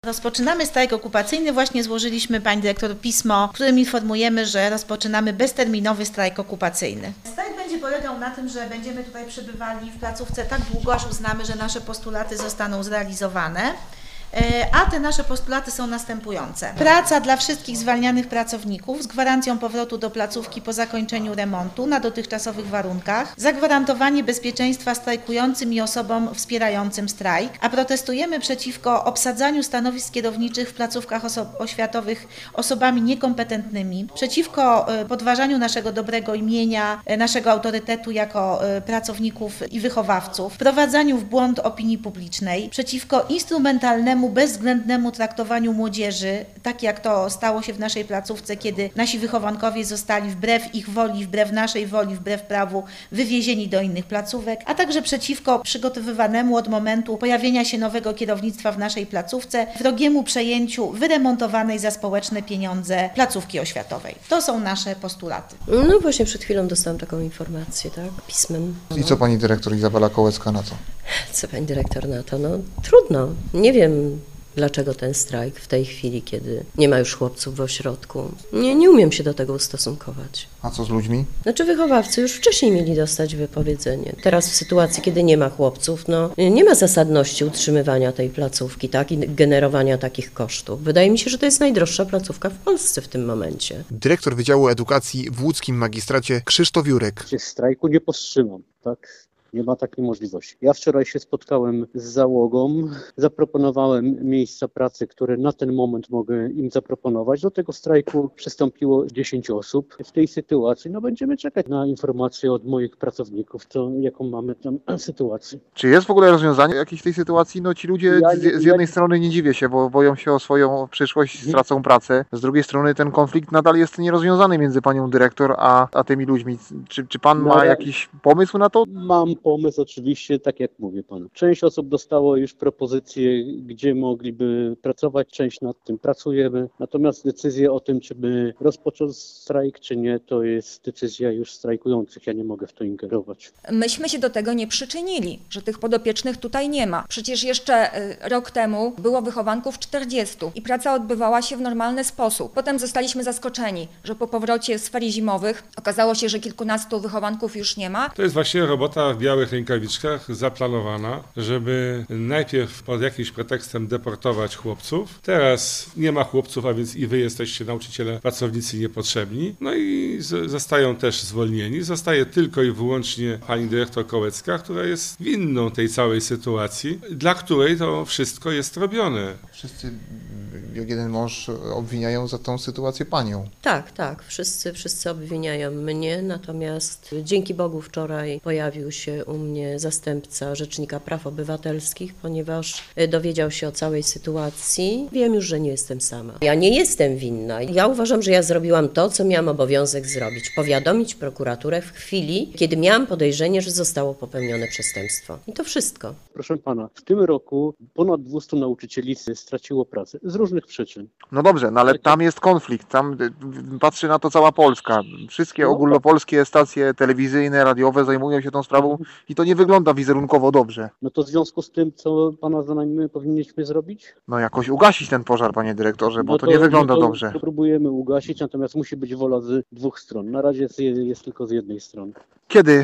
Rozpoczynamy strajk okupacyjny. Właśnie złożyliśmy pani dyrektor pismo, w którym informujemy, że rozpoczynamy bezterminowy strajk okupacyjny. Strajk będzie polegał na tym, że będziemy tutaj przebywali w placówce tak długo, aż uznamy, że nasze postulaty zostaną zrealizowane. A te nasze postulaty są następujące. Praca dla wszystkich zwalnianych pracowników z gwarancją powrotu do placówki po zakończeniu remontu na dotychczasowych warunkach, zagwarantowanie bezpieczeństwa strajkującym i osobom wspierającym strajk, a protestujemy przeciwko obsadzaniu stanowisk kierowniczych w placówkach oświatowych osobami niekompetentnymi, przeciwko podważaniu naszego dobrego imienia, naszego autorytetu jako pracowników i wychowawców, wprowadzaniu w błąd opinii publicznej, przeciwko instrumentalnemu, bezwzględnemu traktowaniu młodzieży, tak jak to stało się w naszej placówce, kiedy nasi wychowankowie zostali wbrew ich woli, wbrew naszej woli, wbrew prawu wywiezieni do innych placówek, a także przeciwko przygotowywanemu od momentu pojawienia się nowego kierownictwa w naszej placówce wrogiemu przejęciu wyremontowanej za społeczne pieniądze placówki oświatowej. To są nasze postulaty. No właśnie przed chwilą dostałam taką informację, tak, pismem. I co pani dyrektor Izabela Kołecka na to? Co pani dyrektor na to? No trudno. Nie wiem, dlaczego ten strajk w tej chwili, kiedy nie ma już chłopców w ośrodku. Nie umiem się do tego ustosunkować. A co z ludźmi? Znaczy wychowawcy już wcześniej mieli dostać wypowiedzenie. Teraz w sytuacji, kiedy nie ma chłopców, nie ma zasadności utrzymywania tej placówki, tak, i generowania takich kosztów. Wydaje mi się, że to jest najdroższa placówka w Polsce w tym momencie. Dyrektor Wydziału Edukacji w łódzkim magistracie Krzysztof Jurek. Strajku nie powstrzymam, tak? Nie ma takiej możliwości. Ja wczoraj się spotkałem z załogą, zaproponowałem miejsca pracy, które na ten moment mogę im zaproponować. Do tego strajku przystąpiło 10 osób. W tej sytuacji będziemy czekać na informacje od moich pracowników, jaką mamy tam sytuację. Czy jest w ogóle rozwiązanie jakiejś tej sytuacji? No ci ludzie z jednej strony nie dziwię się, bo boją się o swoją przyszłość, stracą pracę. Z drugiej strony ten konflikt nadal jest nierozwiązany między panią dyrektor a tymi ludźmi. Czy pan ma jakiś pomysł na to? Mam pomysł oczywiście, tak jak mówię panu. Część osób dostało już propozycje, gdzie mogliby pracować, część nad tym pracujemy. Natomiast decyzja o tym, czy by rozpocząć strajk, czy nie, to jest decyzja już strajkujących. Ja nie mogę w to ingerować. Myśmy się do tego nie przyczynili, że tych podopiecznych tutaj nie ma. Przecież jeszcze rok temu było wychowanków 40 i praca odbywała się w normalny sposób. Potem zostaliśmy zaskoczeni, że po powrocie z ferii zimowych okazało się, że kilkunastu wychowanków już nie ma. To jest właśnie robota w białych rękawiczkach zaplanowana, żeby najpierw pod jakimś pretekstem deportować chłopców. Teraz nie ma chłopców, a więc i wy jesteście, nauczyciele, pracownicy niepotrzebni. No i zostają też zwolnieni. Zostaje tylko i wyłącznie pani dyrektor Kołecka, która jest winną tej całej sytuacji, dla której to wszystko jest robione. Wszyscy jak jeden mąż obwiniają za tą sytuację panią. Tak. Wszyscy obwiniają mnie, natomiast dzięki Bogu wczoraj pojawił się u mnie zastępca Rzecznika Praw Obywatelskich, ponieważ dowiedział się o całej sytuacji. Wiem już, że nie jestem sama. Ja nie jestem winna. Ja uważam, że ja zrobiłam to, co miałam obowiązek zrobić. Powiadomić prokuraturę w chwili, kiedy miałam podejrzenie, że zostało popełnione przestępstwo. I to wszystko. Proszę pana, w tym roku ponad 200 nauczycieli straciło pracę z różnych przyczyn. No dobrze, ale tam jest konflikt. Tam patrzy na to cała Polska. Wszystkie ogólnopolskie stacje telewizyjne, radiowe zajmują się tą sprawą i to nie wygląda wizerunkowo dobrze. No to w związku z tym, co pana zdaniem my powinniśmy zrobić? No jakoś ugasić ten pożar, panie dyrektorze, bo to nie wygląda dobrze. Próbujemy ugasić, natomiast musi być wola z dwóch stron. Na razie jest tylko z jednej strony. Kiedy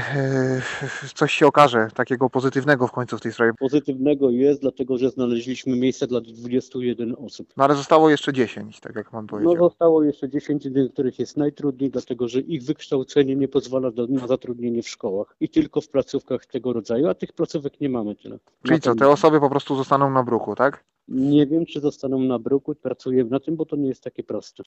coś się okaże takiego pozytywnego w końcu w tej sprawie? Pozytywnego jest, dlatego że znaleźliśmy miejsce dla 21 osób. No ale zostało jeszcze 10, tak jak pan powiedział. No zostało jeszcze 10, których jest najtrudniej, dlatego że ich wykształcenie nie pozwala na zatrudnienie w szkołach i tylko w placówkach tego rodzaju, a tych placówek nie mamy tyle. Czyli co, te osoby po prostu zostaną na bruku, tak? Nie wiem, czy zostaną na bruku, pracujemy na tym, bo to nie jest takie proste.